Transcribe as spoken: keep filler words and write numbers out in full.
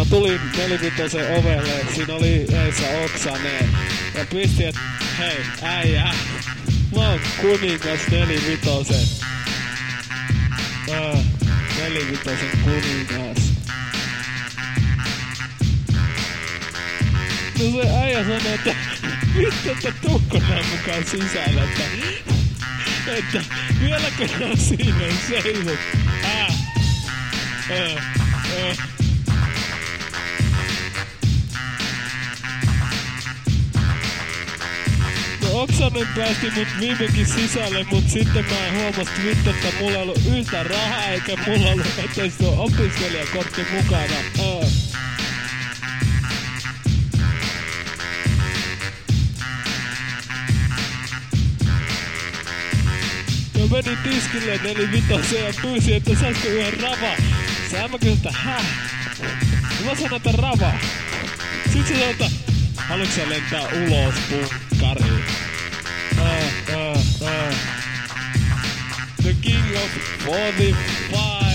tulin nelivitosen ovelle, siinä oli Eisa Oksanen. Ja pisti, et hei, äijä, mä oon kuningas nelivitosen. Äh, nelivitosen kuningas. No se äijä sanoi, että vittu, että tukkonaan mukaan sisällä, että, että vieläkö sä siinä seisot? Äh, äh, äh. No Oksanen päästi mut viimekin sisälle, mut sitten mä huomasin vittu, että mulla ei ollut yhtä rahaa, eikä mulla ollut etes tuo opiskelijakortti mukana. Äh. Mä menin tiskille nelivitoseen ja pyysin, että saisiko yhden rava. Sä mä kysyin, että häh? Mä sanon, että rava. Sit se sanoo, että haluatko sä lentää ulos punkkariin? Uh, uh, uh. The king of forty-five.